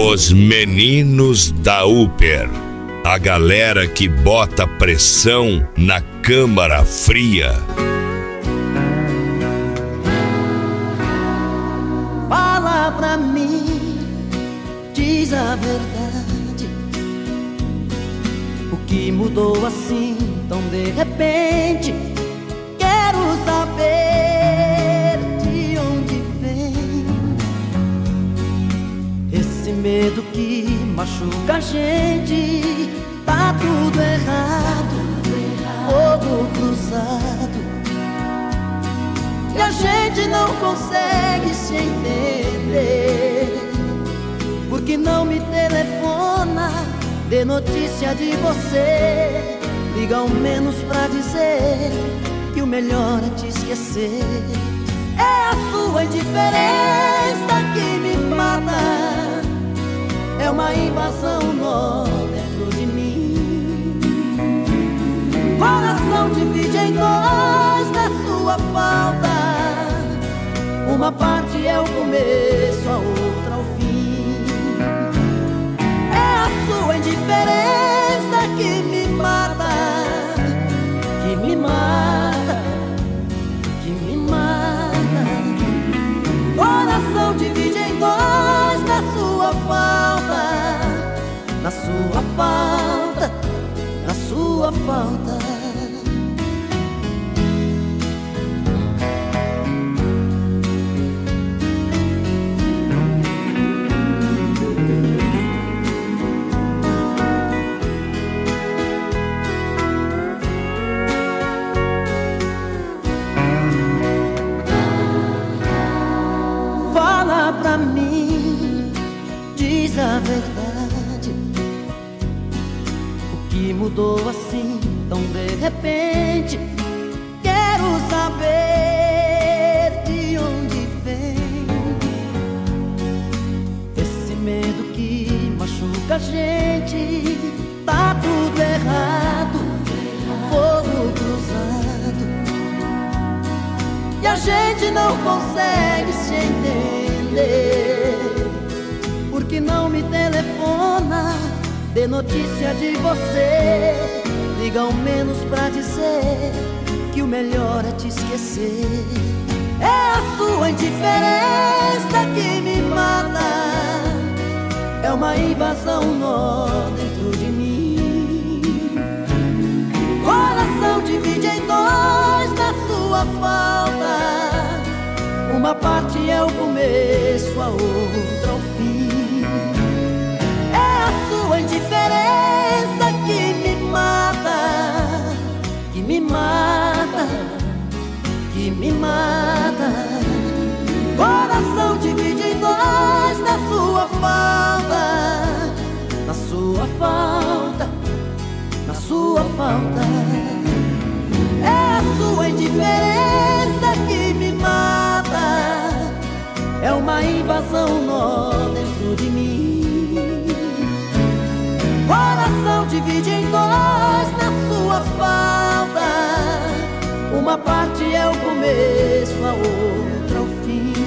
Os meninos da Upper, a galera que bota pressão na câmara fria. Fala pra mim, diz a verdade, o que mudou assim tão de repente? Quero saber de onde vem esse medo que machuca a gente. Tá tudo errado, fogo cruzado, e a gente não consegue se entender. Por que não me telefona, dê notícia de você? Liga ao menos pra dizer que o melhor é te esquecer. É a sua indiferença que me mata, é uma invasão nó dentro de mim. Coração divide em dois na sua falta, uma parte é o começo, a outra o fim. É a sua indiferença que me mata, que me mata, que me mata. Coração divide em dois na sua falta, na sua falta, na sua falta. Fala pra mim, diz a verdade, o que mudou assim tão de repente? Quero saber de onde vem esse medo que machuca a gente. Tá tudo errado, fogo cruzado, e a gente não consegue se entender. Por que não me telefona, dê notícia de você? Liga ao menos pra dizer que o melhor é te esquecer. É a sua indiferença que me mata, é uma invasão nó dentro de mim. Coração divide em dois na sua falta, uma parte é o começo, a outra o fim. É a sua indiferença que me mata, que me mata, que me mata. Coração divide em dois na sua falta, na sua falta, na sua falta. É a sua indiferença que me mata, é uma invasão nó dentro de mim. Coração divide em dois na sua falta, uma parte é o começo, a outra o fim.